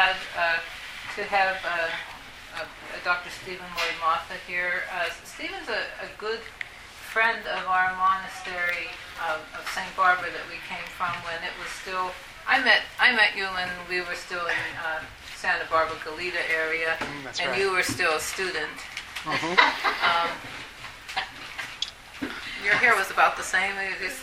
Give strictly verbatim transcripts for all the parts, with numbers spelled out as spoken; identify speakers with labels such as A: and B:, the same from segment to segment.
A: glad uh, to have uh, uh, Doctor Stephen Lloyd Moffat here. Uh, Stephen's a, a good friend of our monastery of, of Saint Barbara that we came from when it was still. I met I met you when we were still in uh, Santa Barbara, Goleta area,
B: mm, that's
A: and
B: right.
A: you were still a student.
B: Mm-hmm.
A: um, your hair was about the same. You, just,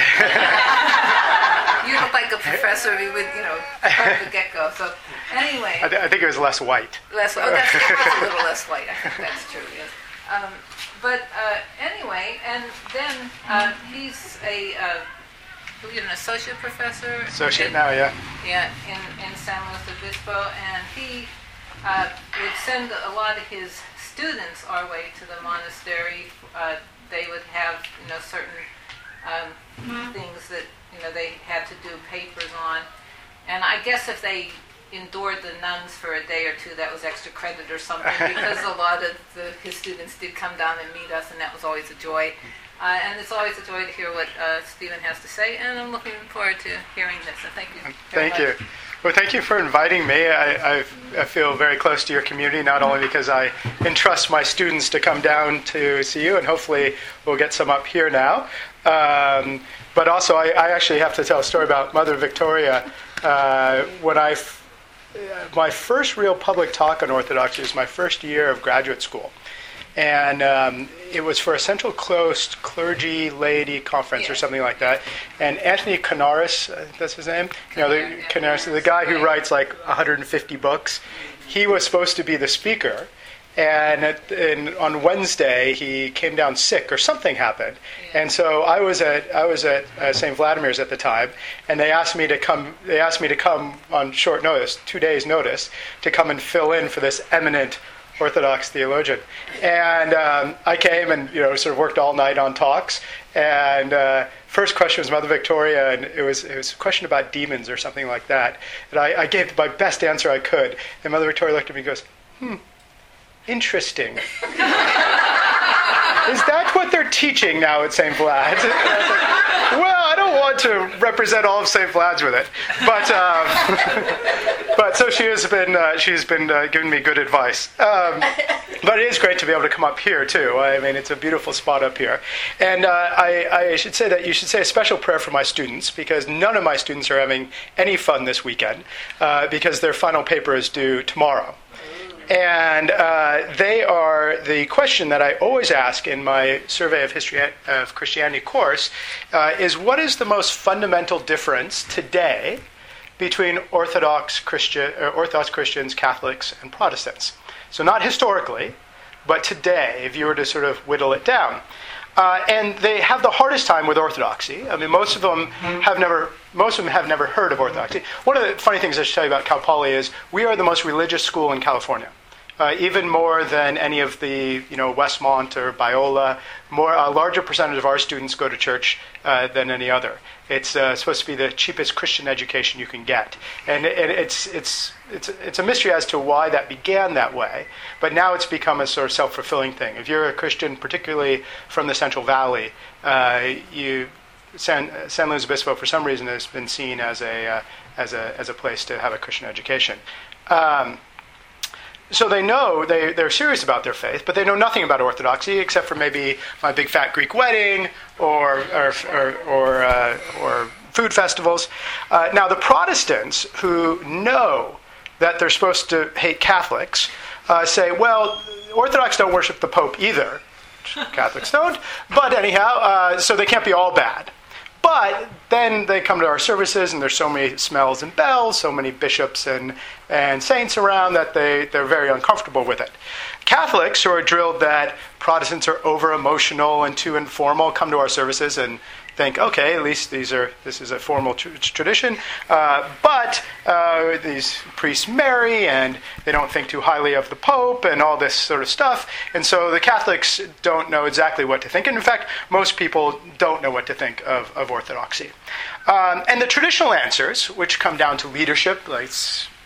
A: you look like a professor. You would, you know, from the get-go. So, anyway,
B: I, th- I think it was less white.
A: less. Oh, that's, that's a little less white. I think that's true. Yes. Um, but uh, anyway, and then uh, he's a uh, he's an associate professor.
B: Associate
A: in,
B: now, yeah.
A: Yeah, in in San Luis Obispo, and he uh, would send a lot of his students our way to the monastery. Uh, they would have, you know, certain um, mm-hmm. things that, you know, they had to do papers on. And I guess if they endured the nuns for a day or two, that was extra credit or something, because a lot of the, his students did come down and meet us, and that was always a joy. Uh, and it's always a joy to hear what uh, Stephen has to say, and I'm looking forward to hearing this. So thank you.
B: Thank you. Well, thank you for inviting me. I, I, I feel very close to your community, not only because I entrust my students to come down to see you, and hopefully we'll get some up here now, um, but also I, I actually have to tell a story about Mother Victoria. Uh, when I, f- my first real public talk on Orthodoxy was my first year of graduate school. And um, it was for a Central Coast clergy laity conference, yeah, or something like that. And Anthony Canaris, uh, that's his name? You know, the, yeah, yeah, Canaris, the guy who writes like one hundred fifty books. He was supposed to be the speaker. And, at, and on Wednesday, he came down sick or something happened. Yeah. And so I was at I was at uh, Saint Vladimir's at the time, and they asked me to come. They asked me to come on short notice, two days' notice, to come and fill in for this eminent Orthodox theologian. And um, I came and, you know, sort of worked all night on talks. And uh, first question was Mother Victoria, and it was it was a question about demons or something like that. And I, I gave my best answer I could. And Mother Victoria looked at me and goes, "Hmm, interesting. Is that what they're teaching now at Saint Vlad's?" And I was like, well, I don't want to represent all of Saint Vlad's with it, but um, but so she has been uh, she's been uh, giving me good advice. Um, but it is great to be able to come up here too. I mean, it's a beautiful spot up here, and uh, I, I should say that you should say a special prayer for my students, because none of my students are having any fun this weekend uh, because their final paper is due tomorrow. And uh, they are the question that I always ask in my Survey of History of Christianity course uh, is, what is the most fundamental difference today between Orthodox Christian, or Orthodox Christians, Catholics, and Protestants? So not historically, but today, if you were to sort of whittle it down. Uh, and they have the hardest time with Orthodoxy. I mean, most of them have never, most of them have never heard of Orthodoxy. One of the funny things I should tell you about Cal Poly is we are the most religious school in California, uh, even more than any of the, you know, Westmont or Biola. More, a larger percentage of our students go to church uh, than any other. It's uh, supposed to be the cheapest Christian education you can get, and it, it's it's it's it's a mystery as to why that began that way. But now it's become a sort of self-fulfilling thing. If you're a Christian, particularly from the Central Valley, uh, you San, San Luis Obispo for some reason has been seen as a uh, as a as a place to have a Christian education. Um, So they know, they, they're serious about their faith, but they know nothing about Orthodoxy except for maybe my big fat Greek wedding or or or, or, uh, or food festivals. Uh, now the Protestants, who know that they're supposed to hate Catholics, uh, say, well, Orthodox don't worship the Pope either. Catholics don't. But anyhow, uh, so they can't be all bad. But then they come to our services, and there's so many smells and bells, so many bishops and, and saints around that they, they're very uncomfortable with it. Catholics, who are drilled that Protestants are over-emotional and too informal, come to our services and think, okay, at least these are this is a formal tr- tradition, uh, but uh, these priests marry, and they don't think too highly of the Pope, and all this sort of stuff. And so the Catholics don't know exactly what to think. And in fact, most people don't know what to think of, of Orthodoxy. Um, and the traditional answers, which come down to leadership, like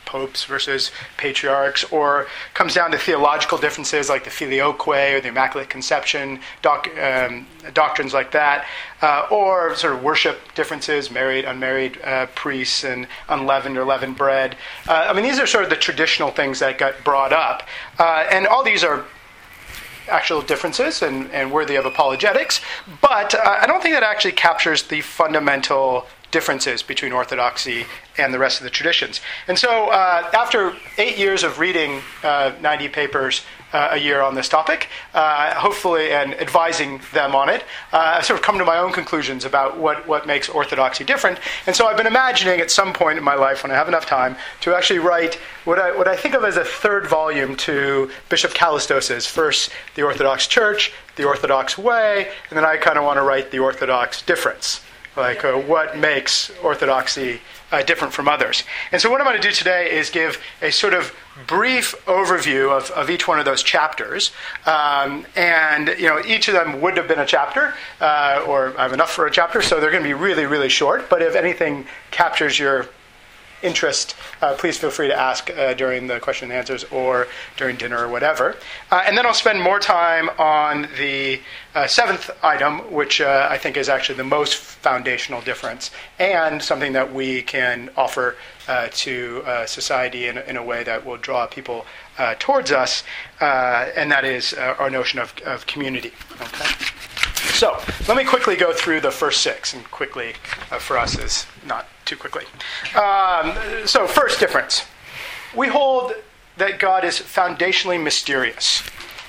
B: popes versus patriarchs, or comes down to theological differences like the filioque or the Immaculate Conception, doc, um, doctrines like that, uh, or sort of worship differences, married, unmarried uh, priests, and unleavened or leavened bread. Uh, I mean, these are sort of the traditional things that got brought up. Uh, and all these are actual differences and, and worthy of apologetics, but uh, I don't think that actually captures the fundamental differences between Orthodoxy and the rest of the traditions. And so uh, after eight years of reading uh, ninety papers uh, a year on this topic, uh, hopefully, and advising them on it, uh, I've sort of come to my own conclusions about what, what makes Orthodoxy different. And so I've been imagining at some point in my life, when I have enough time, to actually write what I, what I think of as a third volume to Bishop Callistos's, first the Orthodox Church, the Orthodox Way, and then I kind of want to write the Orthodox Difference. Like uh, what makes Orthodoxy uh, different from others. And so what I'm going to do today is give a sort of brief overview of, of each one of those chapters. Um, and you know, each of them would have been a chapter, uh, or I have enough for a chapter, so they're going to be really, really short. But if anything captures your interest, uh, please feel free to ask uh, during the question and answers or during dinner or whatever. Uh, and then I'll spend more time on the uh, seventh item, which uh, I think is actually the most foundational difference and something that we can offer uh, to uh, society in, in a way that will draw people uh, towards us, uh, and that is uh, our notion of, of community. Okay? So let me quickly go through the first six, and quickly uh, for us is not too quickly. Um, so first difference. We hold that God is foundationally mysterious.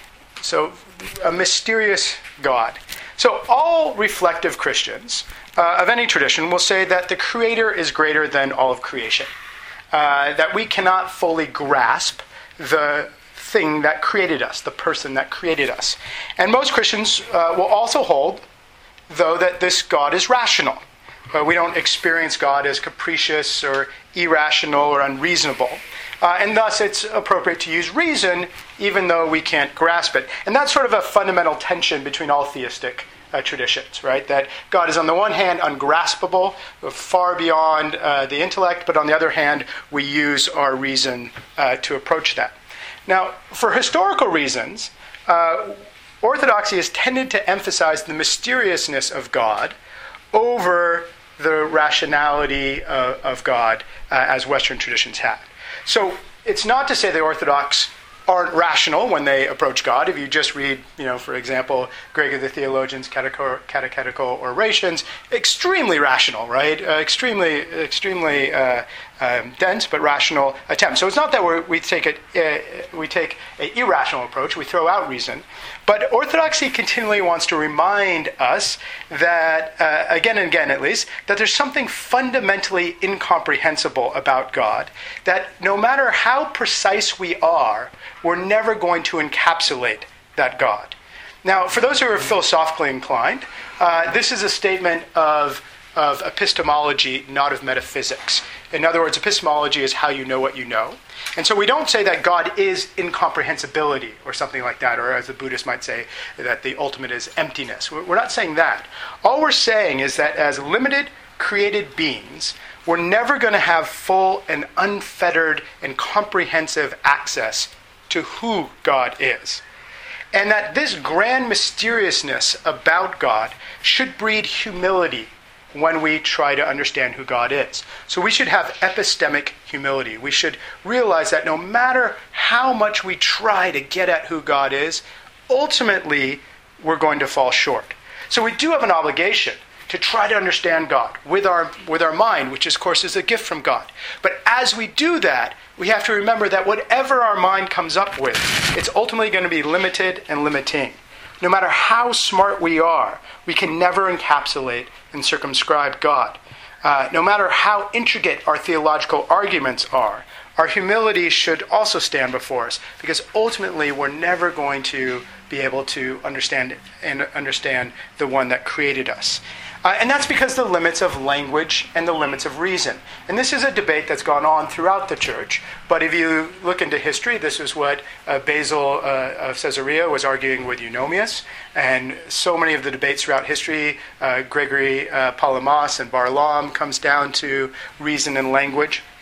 B: So a mysterious God. So all reflective Christians uh, of any tradition will say that the Creator is greater than all of creation. Uh, that we cannot fully grasp the thing that created us, the person that created us. And most Christians uh, will also hold, though, that this God is rational. Uh, we don't experience God as capricious or irrational or unreasonable. Uh, and thus it's appropriate to use reason even though we can't grasp it. And that's sort of a fundamental tension between all theistic uh, traditions, right? That God is on the one hand ungraspable, far beyond uh, the intellect, but on the other hand we use our reason uh, to approach that. Now, for historical reasons, uh, Orthodoxy has tended to emphasize the mysteriousness of God over the rationality of, of God uh, as Western traditions had. So it's not to say the Orthodox aren't rational when they approach God. If you just read, you know, for example, Gregor the Theologian's catech- catechetical orations, extremely rational, right? Uh, extremely, extremely uh, um, dense but rational attempt. So it's not that we're, we take a uh, we take an irrational approach. We throw out reason, but Orthodoxy continually wants to remind us that, uh, again and again at least, that there's something fundamentally incomprehensible about God. That no matter how precise we are, we're never going to encapsulate that God. Now, for those who are philosophically inclined, uh, this is a statement of, of epistemology, not of metaphysics. In other words, epistemology is how you know what you know. And so we don't say that God is incomprehensibility or something like that, or as the Buddhists might say, that the ultimate is emptiness. We're not saying that. All we're saying is that as limited, created beings, we're never going to have full and unfettered and comprehensive access to who God is. And that this grand mysteriousness about God should breed humility when we try to understand who God is. So we should have epistemic humility. We should realize that no matter how much we try to get at who God is, ultimately we're going to fall short. So we do have an obligation to try to understand God with our with our mind, which of course is a gift from God. But as we do that, we have to remember that whatever our mind comes up with, it's ultimately going to be limited and limiting. No matter how smart we are, we can never encapsulate and circumscribe God. Uh, no matter how intricate our theological arguments are, our humility should also stand before us, because ultimately we're never going to be able to understand and understand the one that created us. Uh, and that's because the limits of language and the limits of reason. And this is a debate that's gone on throughout the church. But if you look into history, this is what uh, Basil uh, of Caesarea was arguing with Eunomius. And so many of the debates throughout history, uh, Gregory uh, Palamas and Barlaam, comes down to reason and language.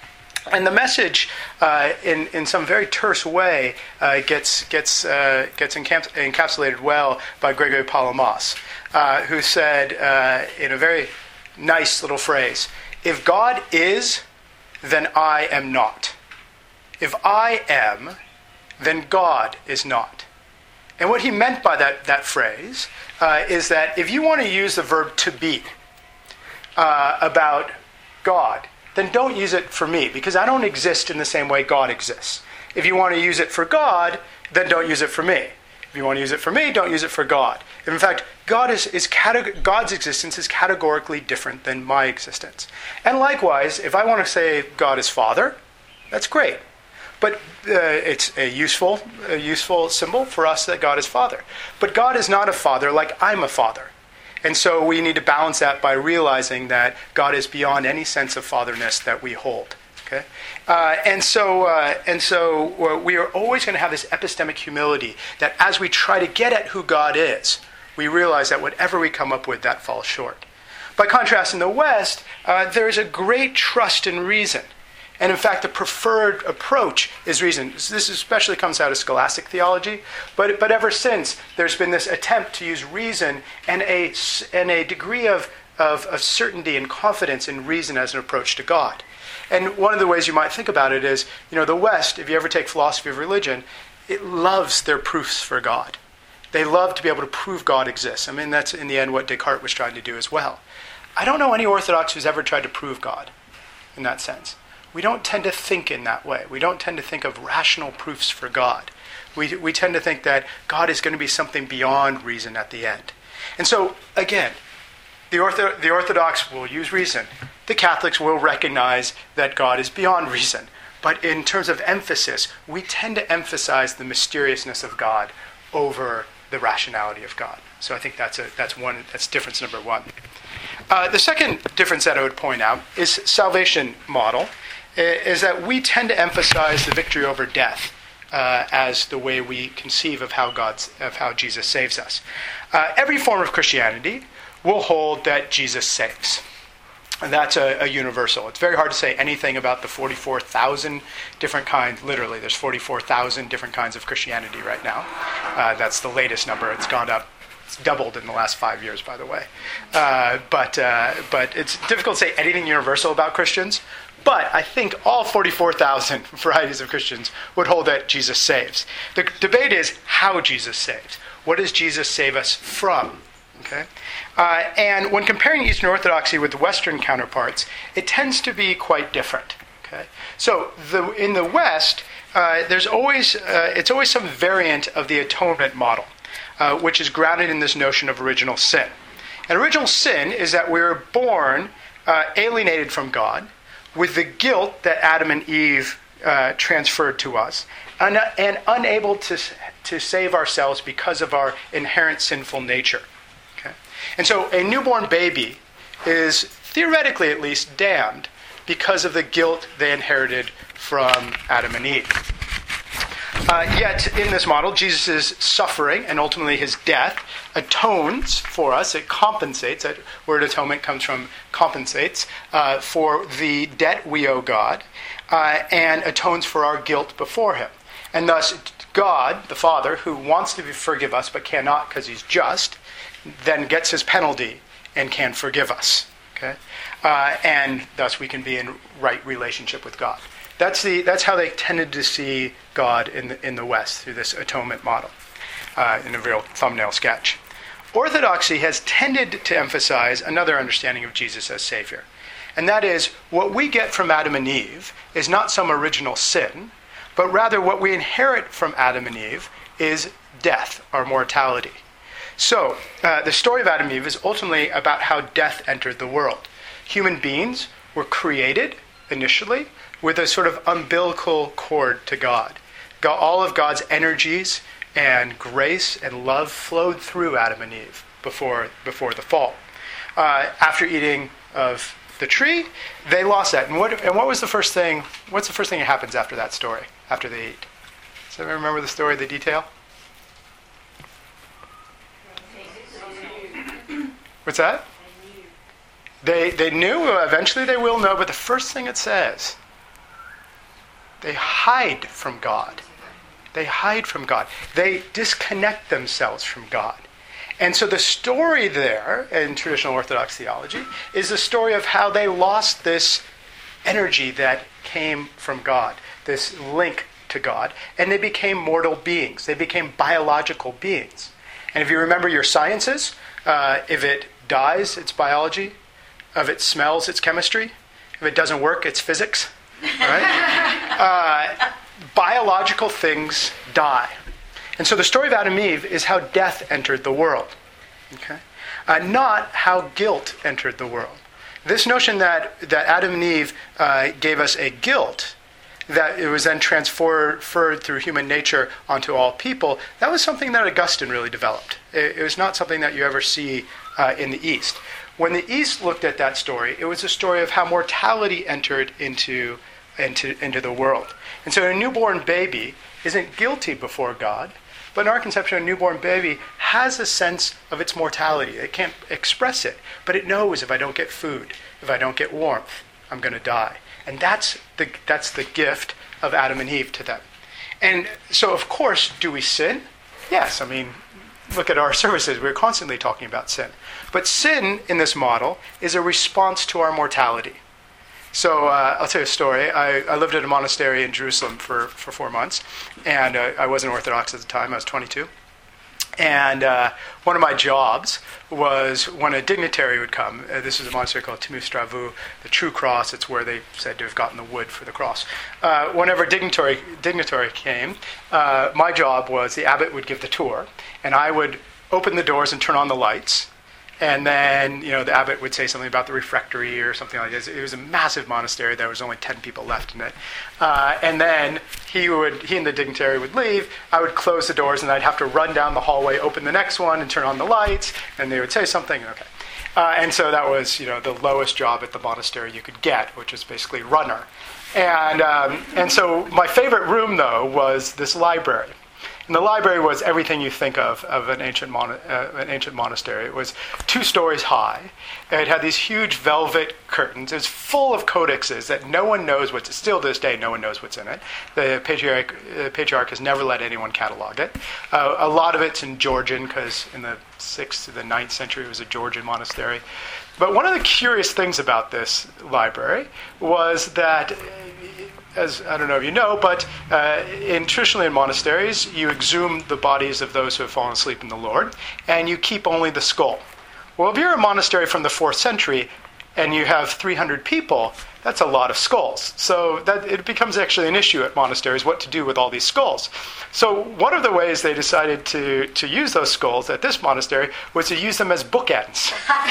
B: And the message, uh, in in some very terse way, uh, gets gets uh, gets encap- encapsulated well by Gregory Palamas, uh, who said uh, in a very nice little phrase, "If God is, then I am not. If I am, then God is not." And what he meant by that that phrase uh, is that if you want to use the verb to be uh, about God, then don't use it for me, because I don't exist in the same way God exists. If you want to use it for God, then don't use it for me. If you want to use it for me, don't use it for God. If in fact, God is, is categ- God's existence is categorically different than my existence. And likewise, if I want to say God is Father, that's great. But uh, it's a useful, a useful symbol for us that God is Father. But God is not a father like I'm a father. And so we need to balance that by realizing that God is beyond any sense of fatherness that we hold. Okay, uh, and so uh, and so uh, we are always going to have this epistemic humility that as we try to get at who God is, we realize that whatever we come up with, that falls short. By contrast, in the West, uh, there is a great trust in reason. And in fact, the preferred approach is reason. This especially comes out of scholastic theology, but but ever since, there's been this attempt to use reason and a, and a degree of, of, of certainty and confidence in reason as an approach to God. And one of the ways you might think about it is, you know, the West, if you ever take philosophy of religion, it loves their proofs for God. They love to be able to prove God exists. I mean, that's in the end what Descartes was trying to do as well. I don't know any Orthodox who's ever tried to prove God in that sense. We don't tend to think in that way. We don't tend to think of rational proofs for God. We we tend to think that God is going to be something beyond reason at the end. And so, again, the, ortho, the Orthodox will use reason. The Catholics will recognize that God is beyond reason. But in terms of emphasis, we tend to emphasize the mysteriousness of God over the rationality of God. So I think that's a that's one that's difference number one. Uh, the second difference that I would point out is salvation model. Is that we tend to emphasize the victory over death uh, as the way we conceive of how God's, of how Jesus saves us. Uh, every form of Christianity will hold that Jesus saves. And that's a, a universal. It's very hard to say anything about the forty-four thousand different kinds. Literally, there's forty-four thousand different kinds of Christianity right now. Uh, that's the latest number. It's gone up. It's doubled in the last five years, by the way. Uh, but uh, but it's difficult to say anything universal about Christians. But I think all forty-four thousand varieties of Christians would hold that Jesus saves. The debate is how Jesus saves. What does Jesus save us from? Okay, uh, and when comparing Eastern Orthodoxy with Western counterparts, it tends to be quite different. Okay, so the, in the West, uh, there's always uh, it's always some variant of the atonement model, uh, which is grounded in this notion of original sin. And original sin is that we were born uh, alienated from God, with the guilt that Adam and Eve uh, transferred to us, and, and unable to, to save ourselves because of our inherent sinful nature. Okay? And so a newborn baby is, theoretically at least, damned because of the guilt they inherited from Adam and Eve. Uh, yet, in this model, Jesus' suffering and ultimately his death atones for us. It compensates. That word atonement comes from compensates uh, for the debt we owe God uh, and atones for our guilt before him. And thus, God, the Father, who wants to forgive us but cannot because he's just, then gets his penalty and can forgive us. Okay, uh, and thus we can be in right relationship with God. That's the that's how they tended to see God in the in the West, through this atonement model, uh, in a real thumbnail sketch. Orthodoxy has tended to emphasize another understanding of Jesus as Savior, and that is what we get from Adam and Eve is not some original sin, but rather what we inherit from Adam and Eve is death, our mortality. So uh, the story of Adam and Eve is ultimately about how death entered the world. Human beings were created initially with a sort of umbilical cord to God. God. All of God's energies and grace and love flowed through Adam and Eve before before the fall. Uh, after eating of the tree, they lost that. And what and what was the first thing? What's the first thing that happens after that story? After they eat? Does anyone remember the story, the detail? What's that? They they knew. Eventually, they will know. But the first thing it says They hide from God. They hide from God. They disconnect themselves from God. And so the story there in traditional Orthodox theology is the story of how they lost this energy that came from God, this link to God, and they became mortal beings. They became biological beings. And if you remember your sciences, uh, if it dies, it's biology. If it smells, it's chemistry. If it doesn't work, it's physics. Right? uh, biological things die. And so the story of Adam and Eve is how death entered the world. Okay? Uh, not how guilt entered the world. This notion that, that Adam and Eve uh, gave us a guilt, that it was then transferred through human nature onto all people, that was something that Augustine really developed. It, it was not something that you ever see uh, in the East. When the East looked at that story, it was a story of how mortality entered into, into, into the world. And so a newborn baby isn't guilty before God, but in our conception, a newborn baby has a sense of its mortality. It can't express it, but it knows if I don't get food, if I don't get warmth, I'm going to die. And that's the that's the gift of Adam and Eve to them. And so, of course, do we sin? Yes. I mean, look at our services. We're constantly talking about sin. But sin in this model is a response to our mortality. So uh, I'll tell you a story. I, I lived at a monastery in Jerusalem for, for four months, and uh, I wasn't Orthodox at the time. I was twenty-two. And uh, one of my jobs was when a dignitary would come. Uh, this is a monastery called Timustravu, the True Cross. It's where they said to have gotten the wood for the cross. Uh, whenever dignitary dignitary came, uh, my job was the abbot would give the tour, and I would open the doors and turn on the lights. And then, you know, the abbot would say something about the refectory or something like this. It was a massive monastery. There was only ten people left in it. Uh, and then he would, he and the dignitary would leave. I would close the doors, and I'd have to run down the hallway, open the next one, and turn on the lights. And they would say something. Okay. Uh, and so that was, you know, the lowest job at the monastery you could get, which was basically runner. And um, and so my favorite room, though, was this library. And the library was everything you think of of an ancient mon- uh, an ancient monastery. It was two stories high. It had these huge velvet curtains. It was full of codexes that no one knows what's. Still to this day, no one knows what's in it. The patriarch, uh, patriarch has never let anyone catalog it. Uh, a lot of it's in Georgian, because in the sixth to the ninth century it was a Georgian monastery. But one of the curious things about this library was that, as I don't know if you know, but uh, in traditionally in monasteries, you exhume the bodies of those who have fallen asleep in the Lord, and you keep only the skull. Well, if you're a monastery from the fourth century and you have three hundred people, that's a lot of skulls. So that it becomes actually an issue at monasteries what to do with all these skulls. So one of the ways they decided to, to use those skulls at this monastery was to use them as bookends.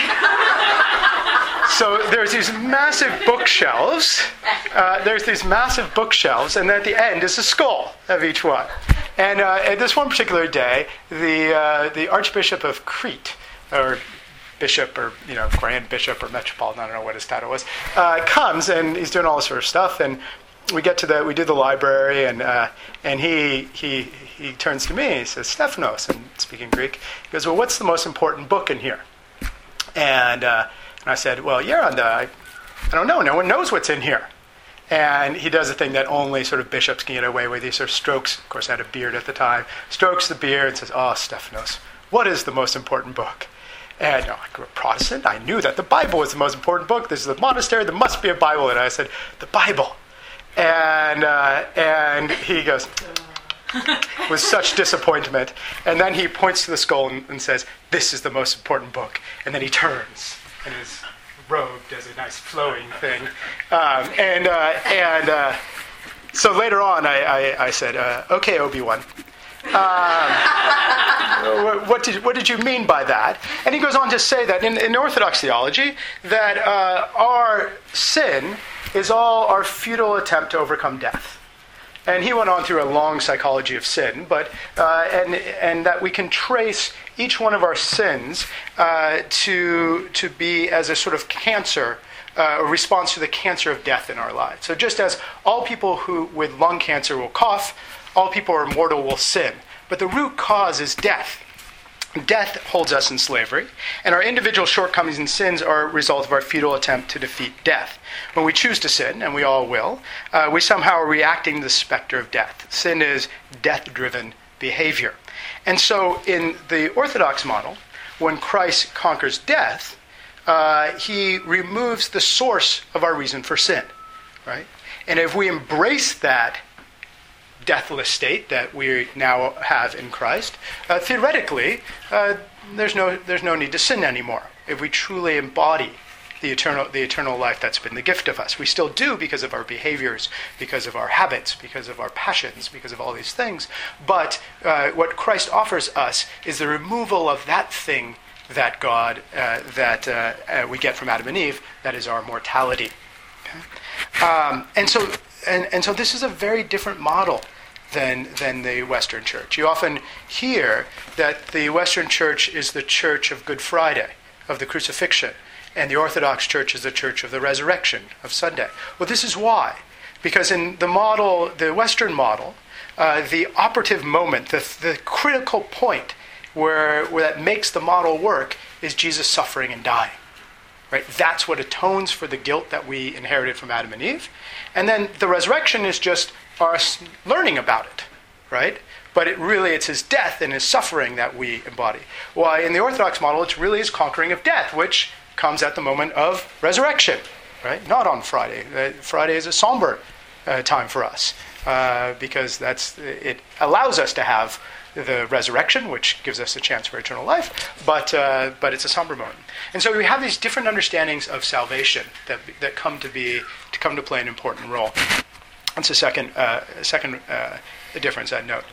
B: So there's these massive bookshelves. Uh, there's these massive bookshelves, and then at the end is a skull of each one. And uh, at this one particular day, the uh, the Archbishop of Crete, or bishop, or you know, grand bishop, or metropolitan, I don't know what his title was, uh, comes, and he's doing all this sort of stuff. And we get to the we do the library, and uh, and he he he turns to me and he says, "Stephanos," and speaking Greek, he goes, "Well, what's the most important book in here?" And uh, And I said, well, Yeronda, I, I don't know. No one knows what's in here. And he does a thing that only sort of bishops can get away with. He sort of strokes, of course, I had a beard at the time, strokes the beard and says, oh, Stephanos, what is the most important book? And you know, I grew up Protestant. I knew that the Bible was the most important book. This is a monastery. There must be a Bible. And I said, the Bible. And uh, and he goes, with such disappointment. And then he points to the skull and, and says, this is the most important book. And then he turns. And his robe does a nice flowing thing. Um, and uh, and uh, so later on, I, I, I said, uh, okay, Obi-Wan. Um, what did what did you mean by that? And he goes on to say that in, in Orthodox theology, that uh, our sin is all our futile attempt to overcome death. And he went on through a long psychology of sin, but uh, and and that we can trace each one of our sins uh, to to be as a sort of cancer, uh, a response to the cancer of death in our lives. So just as all people who with lung cancer will cough, all people who are mortal will sin, but the root cause is death. Death holds us in slavery, and our individual shortcomings and sins are a result of our futile attempt to defeat death. When we choose to sin, and we all will, uh, we somehow are reacting to the specter of death. Sin is death-driven behavior. And so in the Orthodox model, when Christ conquers death, uh, he removes the source of our reason for sin, right? And if we embrace that deathless state that we now have in Christ, uh, theoretically, uh, there's no there's no need to sin anymore. If we truly embody the eternal the eternal life that's been the gift of us, we still do because of our behaviors, because of our habits, because of our passions, because of all these things. But uh, what Christ offers us is the removal of that thing that God uh, that uh, uh, we get from Adam and Eve, that is our mortality. Okay? Um, and so and and so this is a very different model than than the Western Church. You often hear that the Western Church is the church of Good Friday, of the crucifixion, and the Orthodox Church is the church of the resurrection, of Sunday. Well, this is why. Because in the model, the Western model, uh, the operative moment, the, the critical point where, where that makes the model work is Jesus suffering and dying. Right? That's what atones for the guilt that we inherited from Adam and Eve. And then the resurrection is just us learning about it, right? But it really, it's his death and his suffering that we embody. Why, in the Orthodox model, it's really his conquering of death, which comes at the moment of resurrection, right? Not on Friday. Uh, Friday is a somber uh, time for us uh, because that's it allows us to have the resurrection, which gives us a chance for eternal life, but uh, but it's a somber moment. And so we have these different understandings of salvation that that come to be to come to play an important role. That's a second uh, second uh, difference I'd note.